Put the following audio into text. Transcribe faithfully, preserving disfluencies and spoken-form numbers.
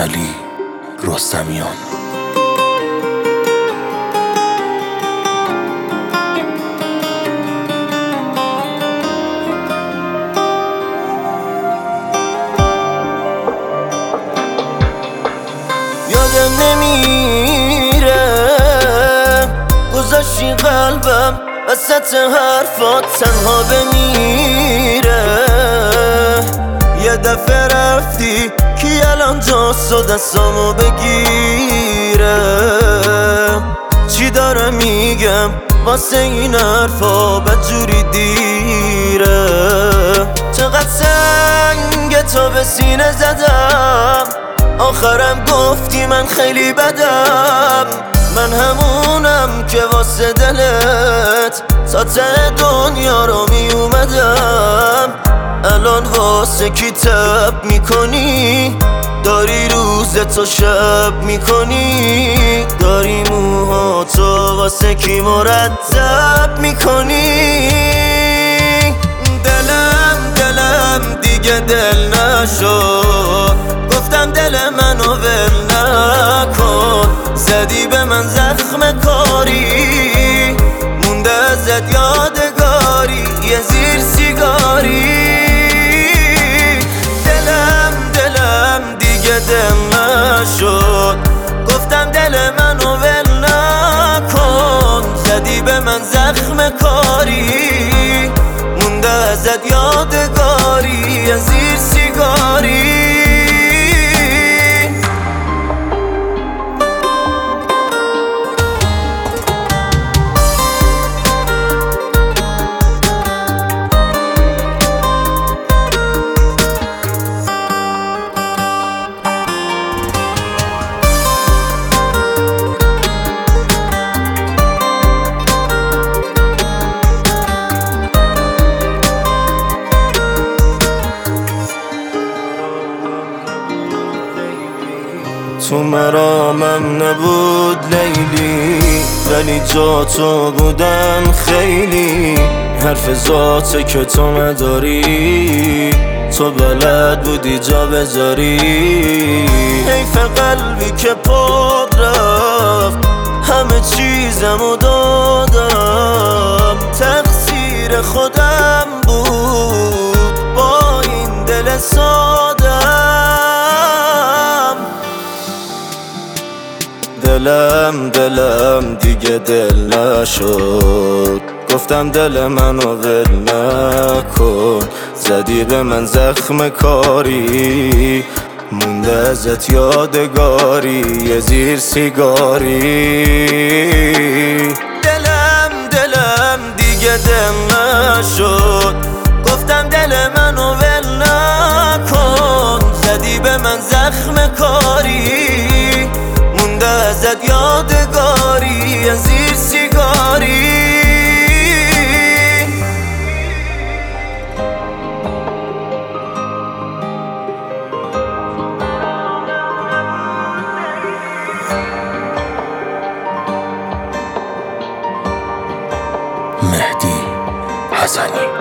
علی رستمیان. یادم نمیره گذاشتی قلبم وسط حرفات تنها بمیره. یه دفعه رفتی کی الان جاست و دستامو بگیره. چی داره میگم واسه این حرفا بدجوری دیره. چقدر سنگ تا به سینه زدم آخرم گفتی من خیلی بدم. من همونم که واسه دلت تا ته دنیا رو می اومدم. الان واسه کی تب میکنی؟ داری روز تو شب میکنی؟ داری موهاتو واسه کی مرتب میکنی؟ دلم دلم دیگه دل نشد. گفتم دل منو ول نکن. زدی به من زخم کاری مونده ازت یادگاری یه زیر سیگاری. دلم دلم دیگه دل نشد. گفتم دل منو ول نکن. زدی به من زخم کاری مونده ازت یادگاری یه زیر سیگاری. تو مرامم نبود لیلی ولی جا تو بودن خیلی. حرف ذاته که تو نداری تو بلد بودی جا بذاری. حیف قلبی که پاد رفت همه چیزمو دادم. تقصیر خودم بود با این دل سادم. دلم دلم دیگه دل نشد. گفتم دل منو ول نکن. زدی به من زخم کاری مونده ازت یادگاری یه زیر سیگاری. دلم دلم دیگه دل نشد. گفتم دل منو ول نکن. زدی به من زخم کاری مونده ازت یادگاری یه زیر سیگاری. مهدی حسنی.